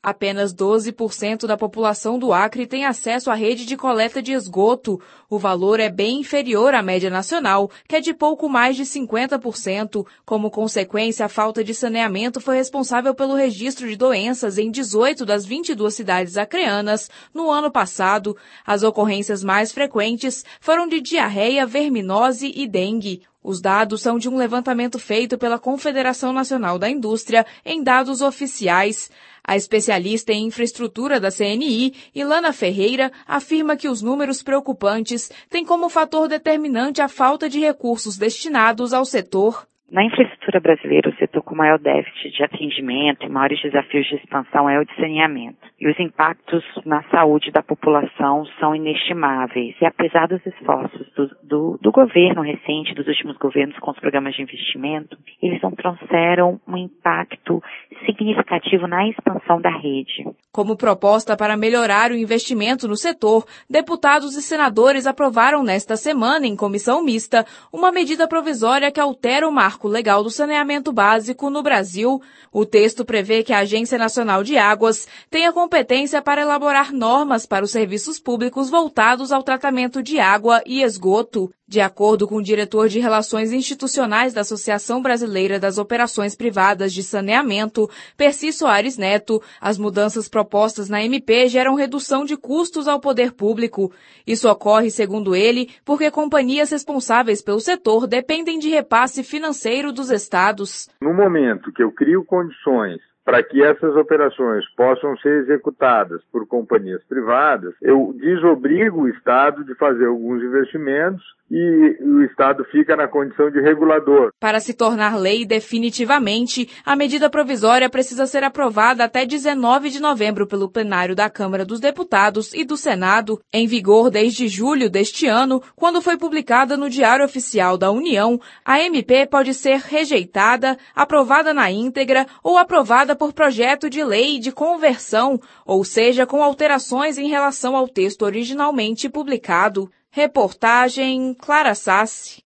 Apenas 12% da população do Acre tem acesso à rede de coleta de esgoto. O valor é bem inferior à média nacional, que é de pouco mais de 50%. Como consequência, a falta de saneamento foi responsável pelo registro de doenças em 18 das 22 cidades acreanas no ano passado. As ocorrências mais frequentes foram de diarreia, verminose e dengue. Os dados são de um levantamento feito pela Confederação Nacional da Indústria em dados oficiais. A especialista em infraestrutura da CNI, Ilana Ferreira, afirma que os números preocupantes têm como fator determinante a falta de recursos destinados ao setor. Na infraestrutura brasileira, o setor com maior déficit de atendimento e maiores desafios de expansão é o de saneamento. E os impactos na saúde da população são inestimáveis. E apesar dos esforços do governo recente, dos últimos governos com os programas de investimento, eles não trouxeram um impacto significativo na expansão da rede. Como proposta para melhorar o investimento no setor, deputados e senadores aprovaram nesta semana, em comissão mista, uma medida provisória que altera o marco legal do saneamento básico no Brasil. O texto prevê que a Agência Nacional de Águas tenha competência para elaborar normas para os serviços públicos voltados ao tratamento de água e esgoto. De acordo com o diretor de Relações Institucionais da Associação Brasileira das Operações Privadas de Saneamento, Percy Soares Neto, as mudanças propostas na MP geram redução de custos ao poder público. Isso ocorre, segundo ele, porque companhias responsáveis pelo setor dependem de repasse financeiro dos estados. No momento que eu crio condições para que essas operações possam ser executadas por companhias privadas, eu desobrigo o Estado de fazer alguns investimentos e o Estado fica na condição de regulador. Para se tornar lei definitivamente, a medida provisória precisa ser aprovada até 19 de novembro pelo plenário da Câmara dos Deputados e do Senado, em vigor desde julho deste ano, quando foi publicada no Diário Oficial da União. A MP pode ser rejeitada, aprovada na íntegra ou aprovada por projeto de lei de conversão, ou seja, com alterações em relação ao texto originalmente publicado. Reportagem Clara Sassi.